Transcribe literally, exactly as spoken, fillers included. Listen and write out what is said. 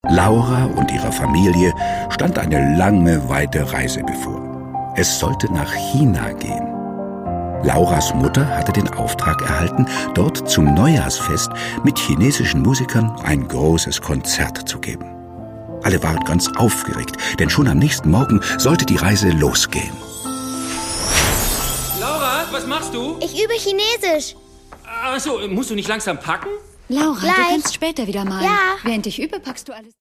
Laura und ihrer Familie stand eine lange, weite Reise bevor. Es sollte nach China gehen. Lauras Mutter hatte den Auftrag erhalten, dort zum Neujahrsfest mit chinesischen Musikern ein großes Konzert zu geben. Alle waren ganz aufgeregt, denn schon am nächsten Morgen sollte die Reise losgehen. Laura, was machst du? Ich übe Chinesisch. Ach so, musst du nicht langsam packen? Laura, Gleich. du kannst später wieder malen. Ja. Während ich übe, packst du alles.